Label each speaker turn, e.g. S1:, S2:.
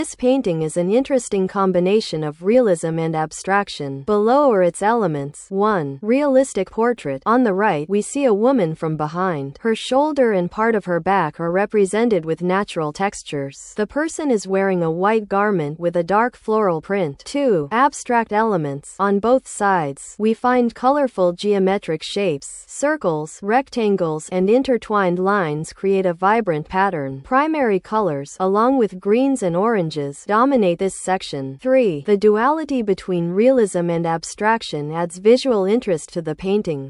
S1: This painting is an interesting combination of realism and abstraction. Below are its elements. 1. Realistic portrait. On the right, we see a woman from behind. Her shoulder and part of her back are represented with natural textures. The person is wearing a white garment with a dark floral print. 2. Abstract elements. On both sides, we find colorful geometric shapes. Circles, rectangles, and intertwined lines create a vibrant pattern. Primary colors, along with greens and oranges, dominate this section. 3. The duality between realism and abstraction adds visual interest to the painting.